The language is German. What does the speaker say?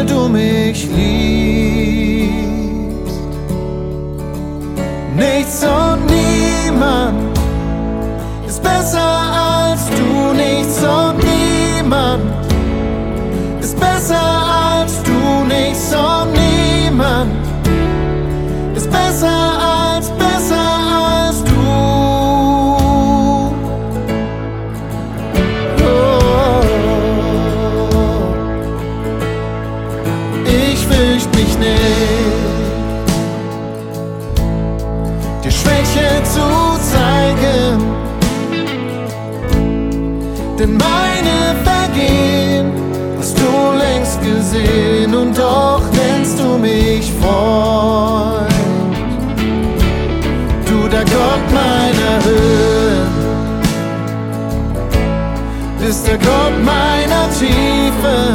weil du mich liebst. Nichts und niemand ist besser als du. Nichts und niemand ist besser als du. Nichts und niemand ist besser als du. Oh, ich fürcht mich nicht, dir Schwäche zu zeigen, denn meine Vergehen hast du längst gesehen, und doch nennst du mich Freund. Du, der Gott meiner Höhen, bist der Gott meiner Tiefe.